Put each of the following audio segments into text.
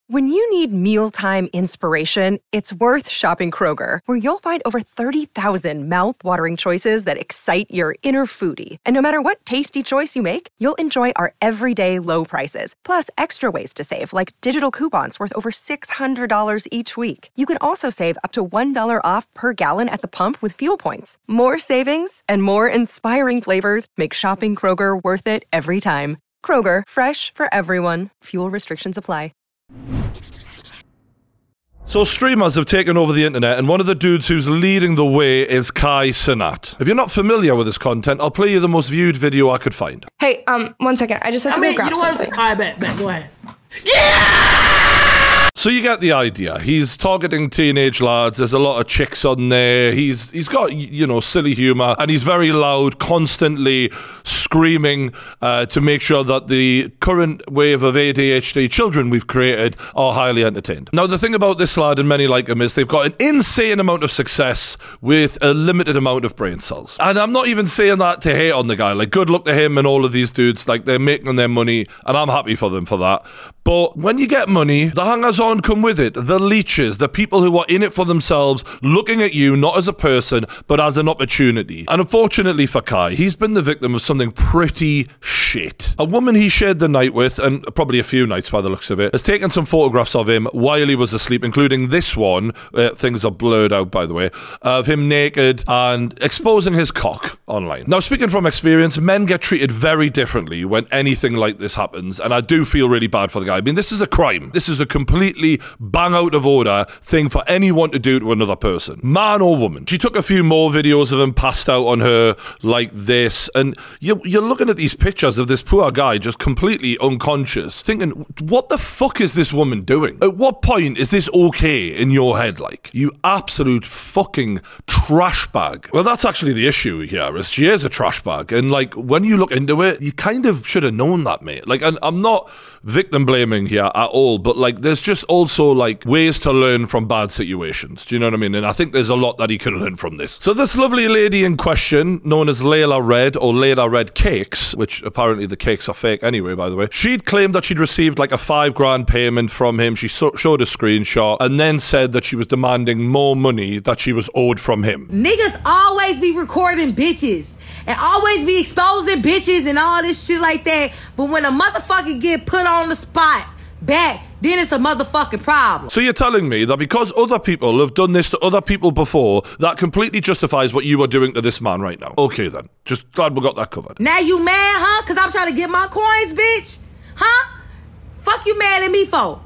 When you need mealtime inspiration, it's worth shopping Kroger, where you'll find over 30,000 mouth-watering choices that excite your inner foodie. And no matter what tasty choice you make, you'll enjoy our everyday low prices, plus extra ways to save, like digital coupons worth over $600 each week. You can also save up to $1 off per gallon at the pump with fuel points. More savings and more inspiring flavors make shopping Kroger worth it every time. Kroger, fresh for everyone. Fuel restrictions apply. So streamers have taken over the internet, and one of the dudes who's leading the way is Kai Cenat. If you're not familiar with his content, I'll play you the most viewed video I could find. Hey, 1 second. I just have to go grab something. I bet. Go ahead. Yeah! So you get the idea. He's targeting teenage lads. There's a lot of chicks on there. He's got, silly humor, and he's very loud, constantly screaming to make sure that the current wave of ADHD children we've created are highly entertained. Now, the thing about this lad and many like him is they've got an insane amount of success with a limited amount of brain cells. And I'm not even saying that to hate on the guy. Like, good luck to him and all of these dudes. Like, they're making their money, and I'm happy for them for that. But when you get money, the hangers-on come with it. The leeches, the people who are in it for themselves, looking at you not as a person, but as an opportunity. And unfortunately for Kai, he's been the victim of something pretty shit. A woman he shared the night with, and probably a few nights by the looks of it, has taken some photographs of him while he was asleep, including this one, things are blurred out by the way, of him naked and exposing his cock online. Now, speaking from experience, men get treated very differently when anything like this happens, and I do feel really bad for the guy. I mean, this is a crime. This is a completely bang out of order thing for anyone to do to another person, man or woman. She took a few more videos of him passed out on her like this, and you're looking at these pictures of this poor guy just completely unconscious, thinking, what the fuck is this woman doing? At what point is this okay in your head? Like, you absolute fucking trash bag. Well, that's actually the issue here, is she is a trash bag, and like, when you look into it, you kind of should have known that, mate. Like, and I'm not victim blaming here at all, but like, there's just also like ways to learn from bad situations. Do you know what I mean? And I think there's a lot that he can learn from this. So this lovely lady in question, known as Layla Red or Layla Red Cakes, which apparently the cakes are fake anyway, by the way, she'd claimed that she'd received like a $5,000 payment from him. She showed a screenshot and then said that she was demanding more money that she was owed from him. Niggas always be recording bitches and always be exposing bitches and all this shit like that. But when a motherfucker get put on the spot back, then it's a motherfucking problem. So you're telling me that because other people have done this to other people before, that completely justifies what you are doing to this man right now? Okay then, just glad we got that covered. Now you mad, huh? Cause I'm trying to get my coins, bitch? Huh? Fuck you mad at me for?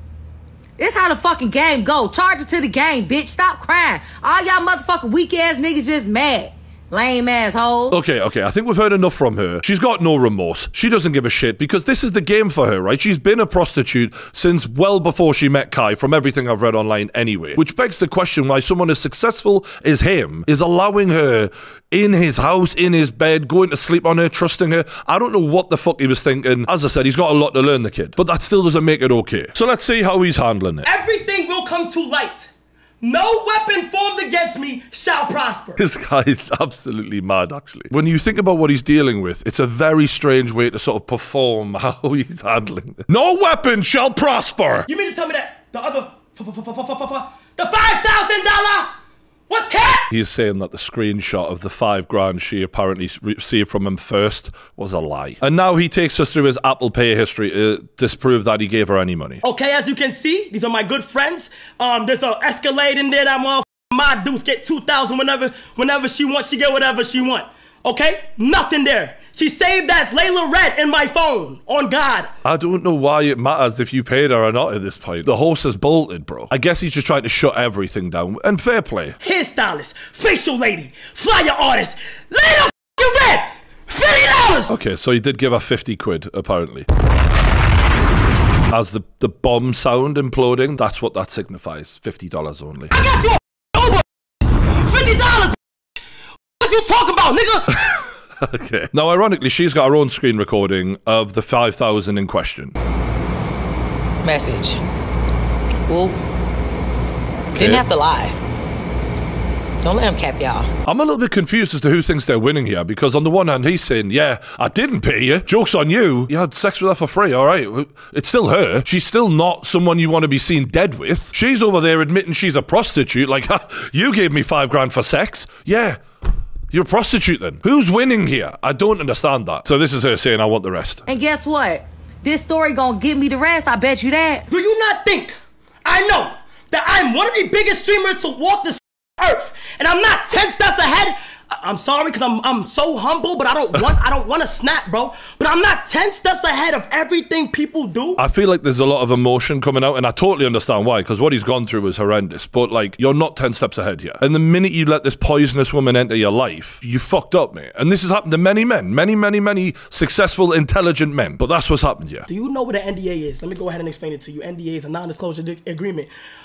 This how the fucking game go. Charge it to the game, bitch. Stop crying. All y'all motherfucking weak ass niggas just mad. Lame assholes. Okay, I think we've heard enough from her. She's got no remorse. She doesn't give a shit because this is the game for her, right? She's been a prostitute since well before she met Kai, from everything I've read online anyway. Which begs the question why someone as successful as him is allowing her in his house, in his bed, going to sleep on her, trusting her. I don't know what the fuck he was thinking. As I said, he's got a lot to learn, the kid. But that still doesn't make it okay. So let's see how he's handling it. Everything will come to light. No weapon formed against me shall prosper. This guy is absolutely mad, actually. When you think about what he's dealing with, it's a very strange way to sort of perform how he's handling it. No weapon shall prosper! You mean to tell me that the other, the $5,000 was cat? He's saying that the screenshot of the $5,000 she apparently received from him first was a lie. And now he takes us through his Apple Pay history to disprove that he gave her any money. Okay, as you can see, these are my good friends. There's an Escalade in there that my dudes get $2,000 whenever she wants, she get whatever she want. Okay? Nothing there. She saved that Layla Red in my phone, on God. I don't know why it matters if you paid her or not at this point. The horse has bolted, bro. I guess he's just trying to shut everything down. And fair play. Hairstylist, facial lady, flyer artist, Layla Red, $50. Okay, so he did give her 50 quid, apparently. As the bomb sound imploding, that's what that signifies. $50 only. I got you Uber. $50. What you talking about, nigga? Okay. Now, ironically, she's got her own screen recording of the 5,000 in question. Message. Well, didn't have to lie. Don't let him cap y'all. I'm a little bit confused as to who thinks they're winning here, because on the one hand, he's saying, yeah, I didn't pay you. Joke's on you. You had sex with her for free, all right. It's still her. She's still not someone you want to be seen dead with. She's over there admitting she's a prostitute. Like, you gave me $5,000 for sex. Yeah. You're a prostitute then. Who's winning here? I don't understand that. So this is her saying, I want the rest. And guess what? This story gonna give me the rest. I bet you that. Do you not think I know that I'm one of the biggest streamers to walk this earth, and I'm not 10 steps ahead? I'm sorry, because I'm so humble, but I don't want to snap, bro. But I'm not 10 steps ahead of everything people do. I feel like there's a lot of emotion coming out, and I totally understand why, because what he's gone through is horrendous. But, like, you're not 10 steps ahead here. And the minute you let this poisonous woman enter your life, you fucked up, mate. And this has happened to many men. Many successful, intelligent men. But that's what's happened here. Do you know what an NDA is? Let me go ahead and explain it to you. NDA is a non-disclosure agreement.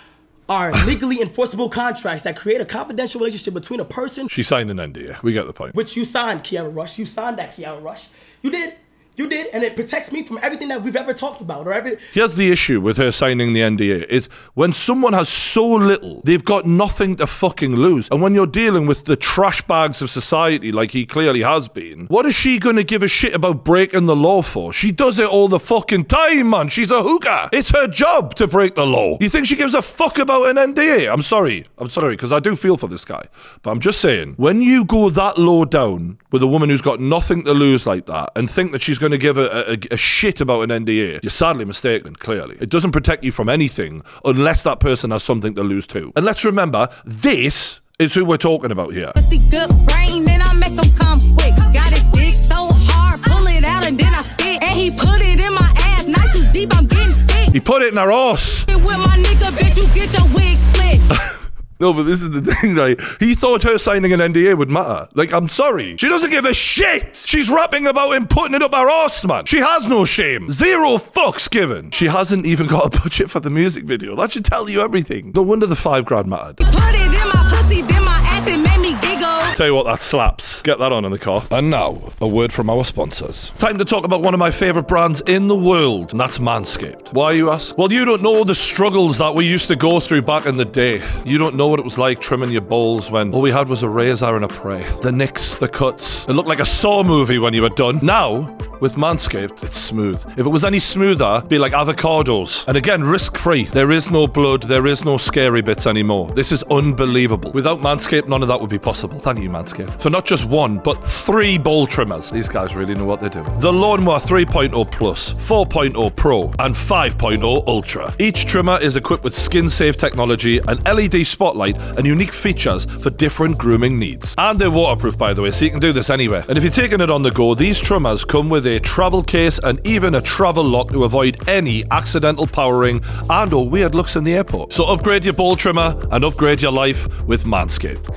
Are legally enforceable contracts that create a confidential relationship between a person. She signed an NDA. We get the point. Which you signed, Kiara Rush. You signed that, Kiara Rush. You did. You did, and it protects me from everything that we've ever talked about. Here's the issue with her signing the NDA, is when someone has so little, they've got nothing to fucking lose. And when you're dealing with the trash bags of society, like he clearly has been, what is she going to give a shit about breaking the law for? She does it all the fucking time, man. She's a hookah. It's her job to break the law. You think she gives a fuck about an NDA? I'm sorry, because I do feel for this guy. But I'm just saying, when you go that low down with a woman who's got nothing to lose like that, and think that she's going to give a shit about an NDA, you're sadly mistaken, clearly. It doesn't protect you from anything unless that person has something to lose too. And let's remember, this is who we're talking about here. Good brain, then I make them come quick. Got his dick so hard, pull it out and then I spit. And he put it in my ass, not too deep, I'm getting sick. He put it in her ass. With my nigga, bitch, you get your wig split. No, but this is the thing, right? He thought her signing an NDA would matter. Like, I'm sorry. She doesn't give a shit. She's rapping about him putting it up her arse, man. She has no shame. Zero fucks given. She hasn't even got a budget for the music video. That should tell you everything. No wonder the $5,000 mattered. Put it in my pussy, then my ass, it made me giggle. Tell you what, that slaps. Get that on in the car. And now, a word from our sponsors. Time to talk about one of my favourite brands in the world, and that's Manscaped. Why, you ask? Well, you don't know the struggles that we used to go through back in the day. You don't know what it was like trimming your balls when all we had was a razor and a prey. The nicks, the cuts. It looked like a Saw movie when you were done. Now, with Manscaped, it's smooth. If it was any smoother, it'd be like avocados. And again, risk-free. There is no blood, there is no scary bits anymore. This is unbelievable. Without Manscaped, none of that would be possible. Thank you, Manscaped. For not just one, but 3 ball trimmers. These guys really know what they're doing. The Lawnmower 3.0 Plus, 4.0 Pro, and 5.0 Ultra. Each trimmer is equipped with skin-safe technology, an LED spotlight, and unique features for different grooming needs. And they're waterproof, by the way, so you can do this anywhere. And if you're taking it on the go, these trimmers come with a travel case and even a travel lock to avoid any accidental powering and or weird looks in the airport. So upgrade your ball trimmer and upgrade your life with Manscaped.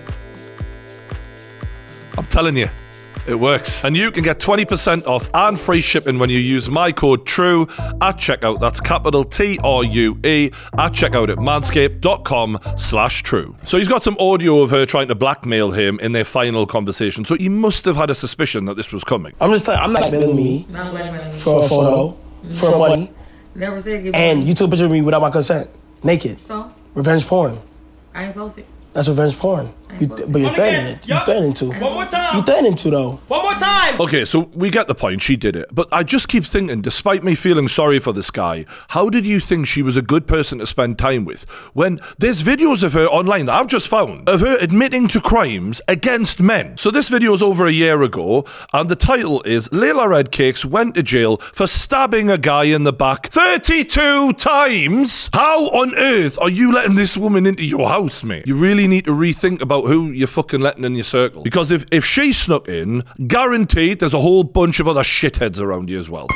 I'm telling you, it works. And you can get 20% off and free shipping when you use my code TRUE at checkout. That's capital TRUE at checkout at manscaped.com/true. So he's got some audio of her trying to blackmail him in their final conversation. So he must have had a suspicion that this was coming. I'm just saying, I'm not blackmailing me for a photo, for money. Never said and you took a picture of me without my consent, naked. So? Revenge porn. I ain't posted. That's revenge porn. But you're threatening it. You're threatening to. One more time. You're threatening to, though. One more time. Okay, so we get the point. She did it. But I just keep thinking, despite me feeling sorry for this guy, how did you think she was a good person to spend time with? When there's videos of her online that I've just found of her admitting to crimes against men. So this video is over a year ago, and the title is Layla Redcakes went to jail for stabbing a guy in the back 32 times. How on earth are you letting this woman into your house, mate? You really need to rethink about who you're fucking letting in your circle. Because if she snuck in, guaranteed there's a whole bunch of other shitheads around you as well.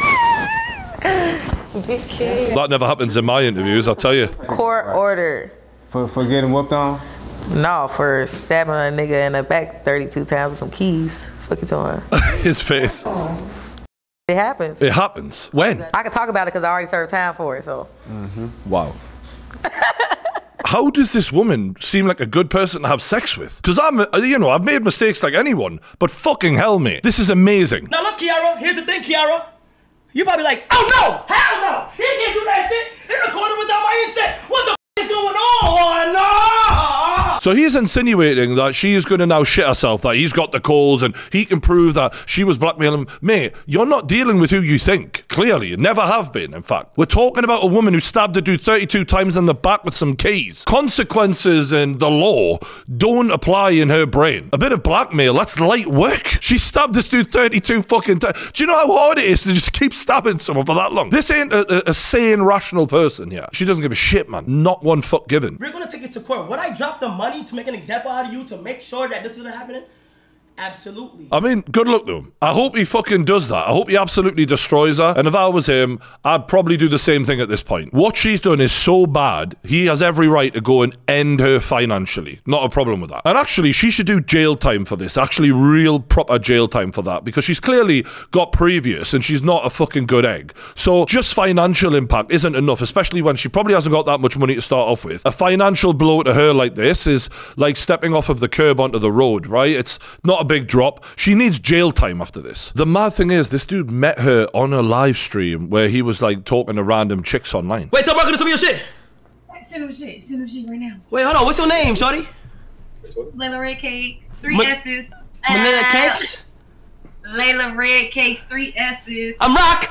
That never happens in my interviews, I'll tell you. Court order. For getting whooped on? No, for stabbing a nigga in the back 32 times with some keys. Fuck you doing? His face. It happens. It happens. When? I can talk about it because I already served time for it, so. Wow. How does this woman seem like a good person to have sex with? Because I've made mistakes like anyone, but fucking hell, mate, this is amazing. Now look, Kiara, here's the thing, Kiara. You probably like, oh no, hell no, he can't do that shit. They recorded without my consent. What the f is going on? No! So So he's insinuating that she is going to now shit herself, that he's got the calls and he can prove that she was blackmailing him. Mate, you're not dealing with who you think. Clearly, you never have been, in fact. We're talking about a woman who stabbed a dude 32 times in the back with some keys. Consequences in the law don't apply in her brain. A bit of blackmail, that's light work. She stabbed this dude 32 fucking times. Do you know how hard it is to just keep stabbing someone for that long? This ain't a sane, rational person here. She doesn't give a shit, man. Not one fuck given. We're gonna take it to court. Would I drop the money to make an example out of you to make sure that this isn't happening? Absolutely. I mean, good luck to him. I hope he fucking does that. I hope he absolutely destroys her. And if I was him, I'd probably do the same thing at this point. What she's done is so bad, he has every right to go and end her financially. Not a problem with that. And actually, she should do jail time for this. Actually, real proper jail time for that. Because she's clearly got previous and she's not a fucking good egg. So just financial impact isn't enough, especially when she probably hasn't got that much money to start off with. A financial blow to her like this is like stepping off of the curb onto the road, right? It's not a big drop. She needs jail time after this. The mad thing is, this dude met her on a live stream where he was like talking to random chicks online. Wait, tell Marco to send me your shit. Send him shit right now. Wait, hold on. What's your name, shorty? Layla Red Cakes, 3 S's. Manila Cakes? Layla Red Cakes, 3 S's. I'm rock.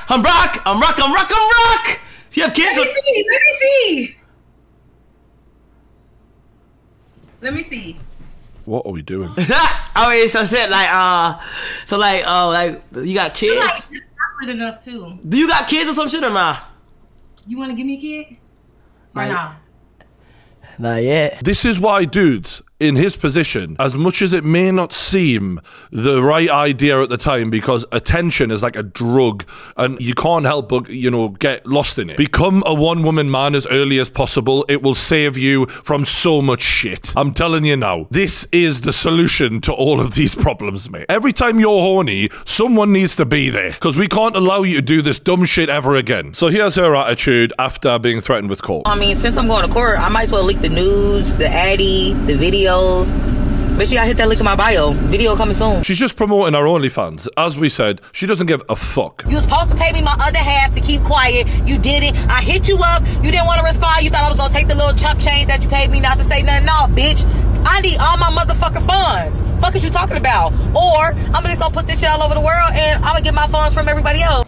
Do you have kids? Let me see. What are we doing? Oh, yeah, some shit like, like, you got kids? You like, you're good enough too. Do you got kids or some shit or not? You want to give me a kid? Or nah? Not yet. This is why dudes in his position, as much as it may not seem the right idea at the time, because attention is like a drug and you can't help but, you know, get lost in it. Become a one-woman man as early as possible. It will save you from so much shit. I'm telling you now, this is the solution to all of these problems, mate. Every time you're horny, someone needs to be there, because we can't allow you to do this dumb shit ever again. So here's her attitude after being threatened with court. I mean, since I'm going to court, I might as well leak the nudes, the addy, the videos. Bitch, you gotta hit that link in my bio. Video coming soon. She's just promoting her OnlyFans. As we said, she doesn't give a fuck. You was supposed to pay me my other half to keep quiet. You didn't. I hit you up. You didn't want to respond. You thought I was gonna take the little chump change that you paid me not to say nothing. No, bitch. I need all my motherfucking funds. Fuck is you talking about? Or I'm just gonna put this shit all over the world and I'm gonna get my funds from everybody else.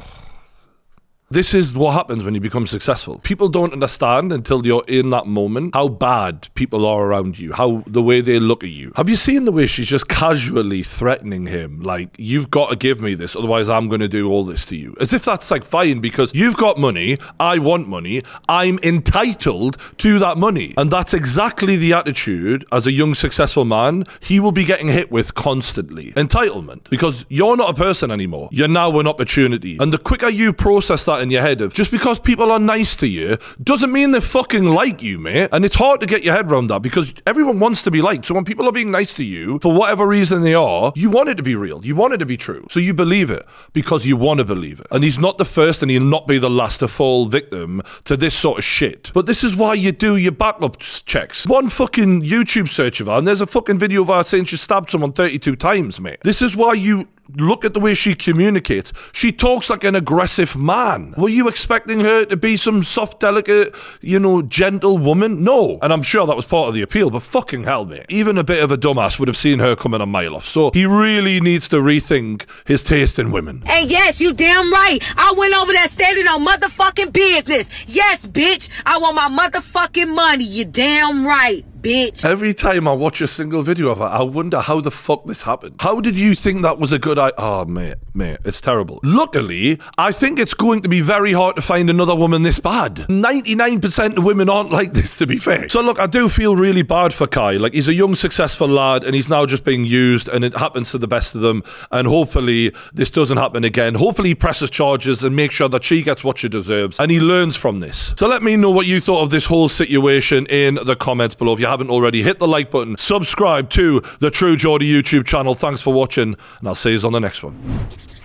This is what happens when you become successful. People don't understand until you're in that moment how bad people are around you, how the way they look at you. Have you seen the way she's just casually threatening him? Like, you've got to give me this, otherwise I'm going to do all this to you. As if that's like fine, because you've got money, I want money, I'm entitled to that money. And that's exactly the attitude as a young successful man he will be getting hit with constantly. Entitlement. Because you're not a person anymore. You're now an opportunity. And the quicker you process that in your head of just because people are nice to you doesn't mean they fucking like you, mate. And it's hard to get your head around that because everyone wants to be liked. So when people are being nice to you for whatever reason they are, you want it to be real, you want it to be true, so you believe it because you want to believe it. And he's not the first and he'll not be the last to fall victim to this sort of shit. But this is why you do your backup checks. One fucking YouTube search of her and there's a fucking video of her saying she stabbed someone 32 times, mate. This is why you look at the way she communicates. She talks like an aggressive man. Were you expecting her to be some soft, delicate, you know, gentle woman? No. And I'm sure that was part of the appeal, but fucking hell, mate. Even a bit of a dumbass would have seen her coming a mile off. So he really needs to rethink his taste in women. And yes, you damn right. I went over there standing on motherfucking business. Yes, bitch. I want my motherfucking money. You damn right, bitch. Every time I watch a single video of her, I wonder how the fuck this happened. How did you think that was a good idea? Oh, mate, it's terrible. Luckily, I think it's going to be very hard to find another woman this bad. 99% of women aren't like this, to be fair. So look, I do feel really bad for Kai. Like, he's a young, successful lad, and he's now just being used, and it happens to the best of them. And hopefully, this doesn't happen again. Hopefully, he presses charges and makes sure that she gets what she deserves, and he learns from this. So let me know what you thought of this whole situation in the comments below. If you haven't already, hit the like button, subscribe to the True Geordie YouTube channel. Thanks for watching, and I'll see you on the next one.